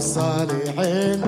صالحين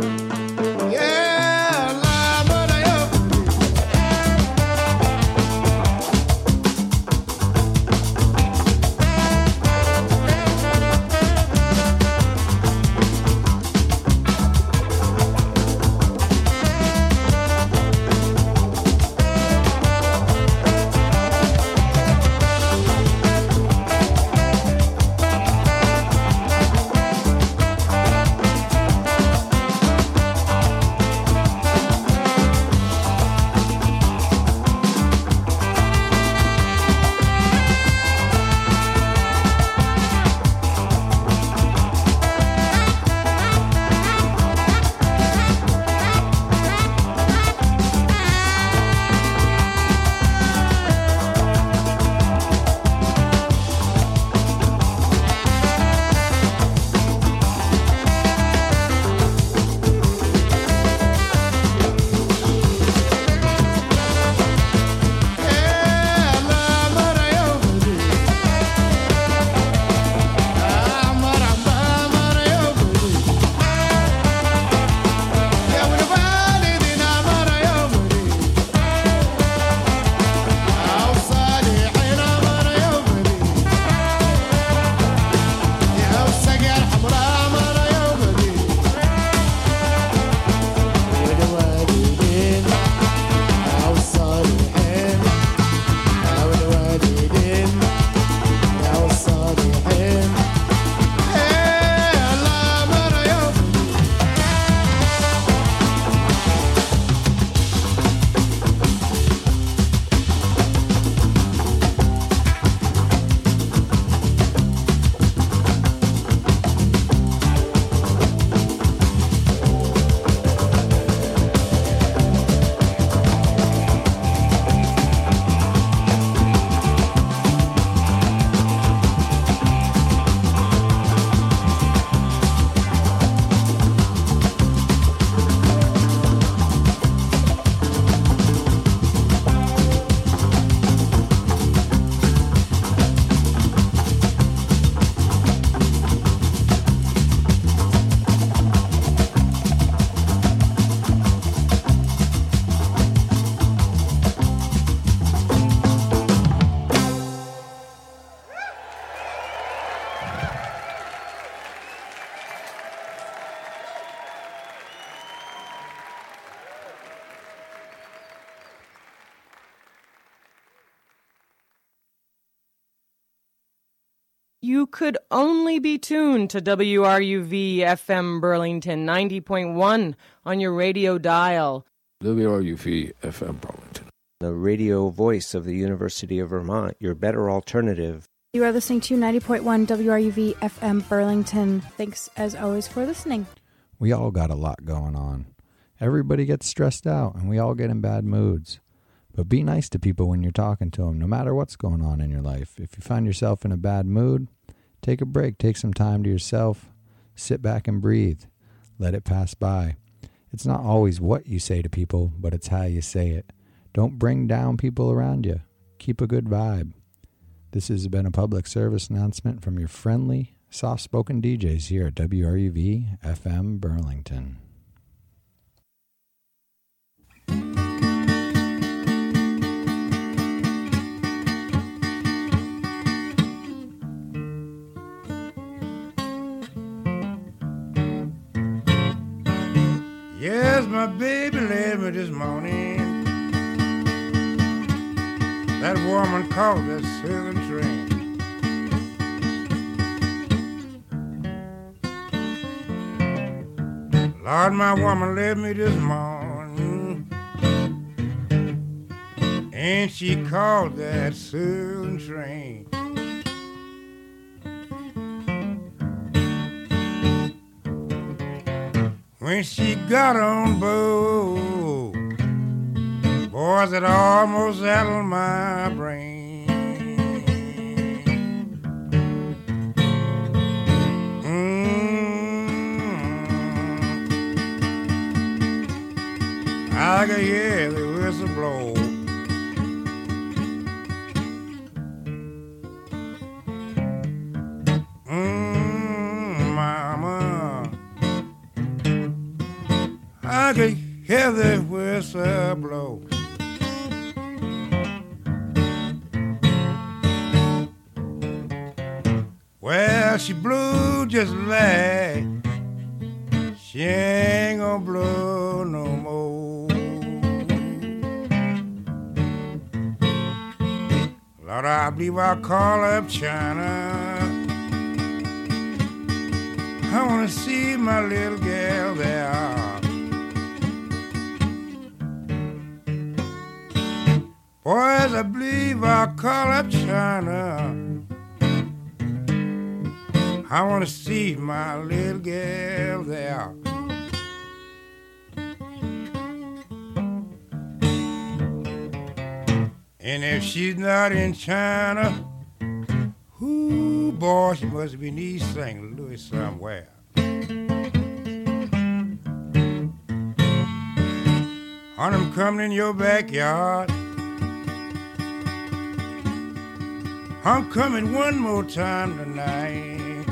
You could only be tuned to WRUV FM Burlington 90.1 on your radio dial. WRUV FM Burlington. The radio voice of the University of Vermont, your better alternative. You are listening to 90.1 WRUV FM Burlington. Thanks, as always, for listening. We all got a lot going on. Everybody gets stressed out, and we all get in bad moods. But be nice to people when you're talking to them, no matter what's going on in your life. If you find yourself in a bad mood, take a break. Take some time to yourself. Sit back and breathe. Let it pass by. It's not always what you say to people, but it's how you say it. Don't bring down people around you. Keep a good vibe. This has been a public service announcement from your friendly, soft-spoken DJs here at WRUV FM Burlington. Yes, my baby left me this morning. That woman called that southern train. Lord, my woman left me this morning, and she called that southern train. When she got on board, boys, it almost settled my brain. I could hear the whistle blow. Mama, I could hear the whistle blow. Well, she blew just like she ain't gonna blow no more. Lord, I believe I'll call up China. I wanna see my little girl there. Boys, I believe I'll call up China. I wanna see my little girl there. And if she's not in China, ooh, boy, she must be in East St. Louis somewhere. Honey, I'm coming in your backyard. I'm coming one more time tonight.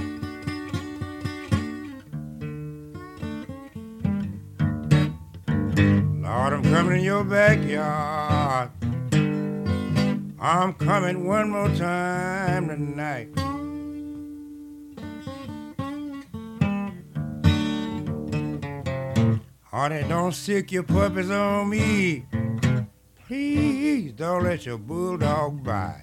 Lord, I'm coming in your backyard. I'm coming one more time tonight. Honey, don't sick your puppies on me. Please don't let your bulldog bite.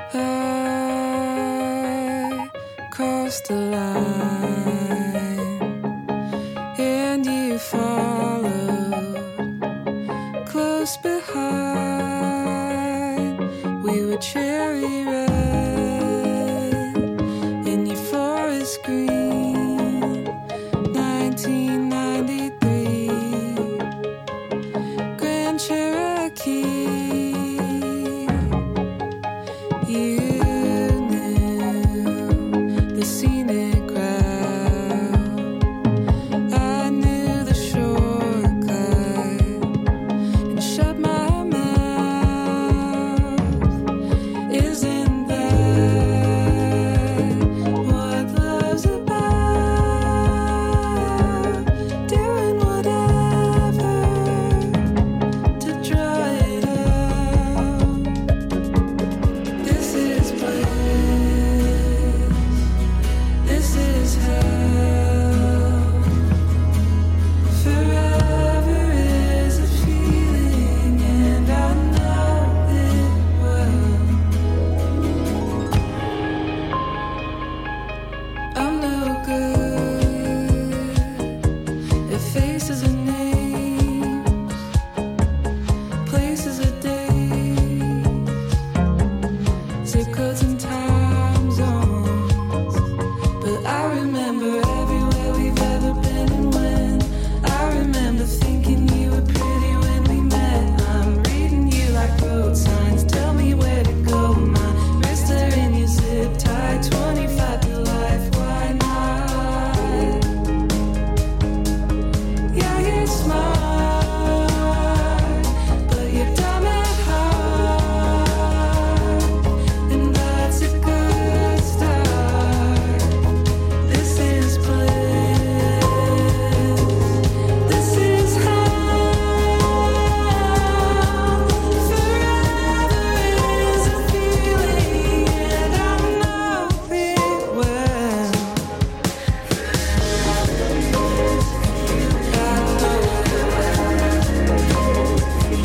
I crossed the line and you followed close behind. We were cherry red in your forest green. 1993 Grand Cherokee.